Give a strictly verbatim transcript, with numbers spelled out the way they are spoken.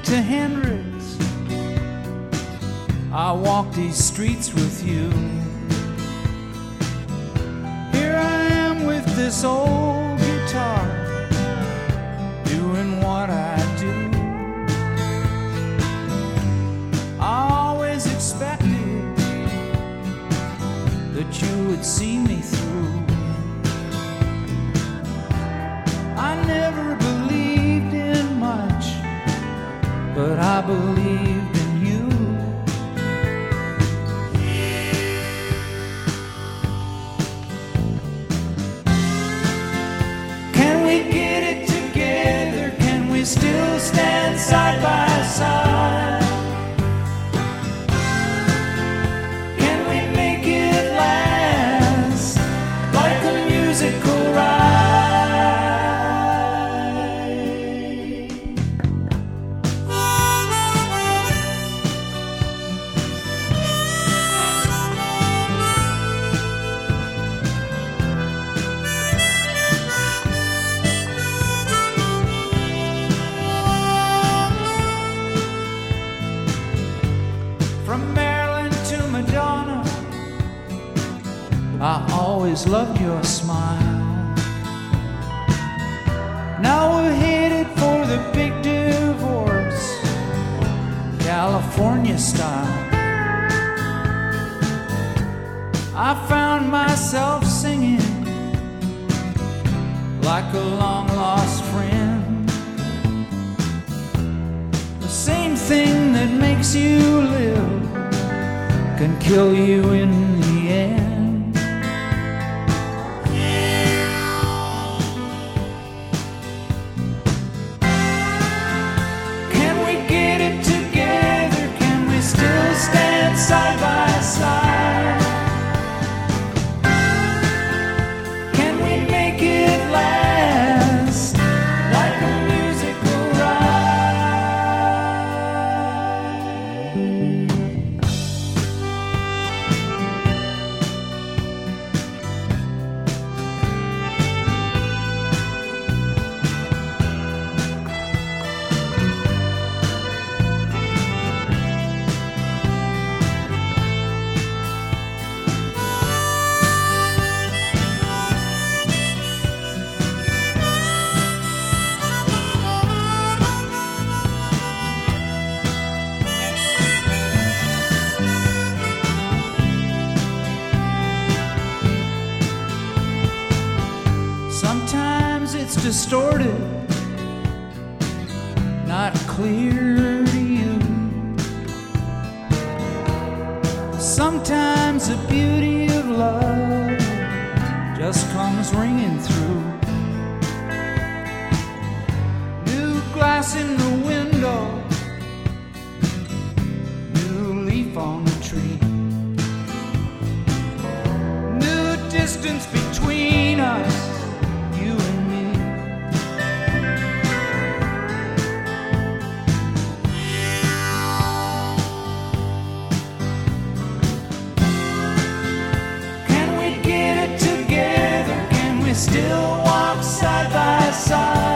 to Hendrix, I walk these streets with you. Here I am with this old guitar, doing what I do. I always expected that you would see me through. I never believed in much, but I believed in you. Can we get it together? Can we still stand side by side? Can we make it last like a musical ride? From Maryland to Madonna, I always loved your smile. Now we're headed for the big divorce, California style. I found myself singing like a long-lost friend. The same thing that makes you live can kill you in the end. Can we get it together? Can we still stand side by side? Can we make it last like a musical ride? Sometimes it's distorted, not clear to you. Sometimes the beauty of love just comes ringing through. New glass in the window, new leaf on the tree, new distance between us, you and me. Can we get it together? Can we still walk side by side?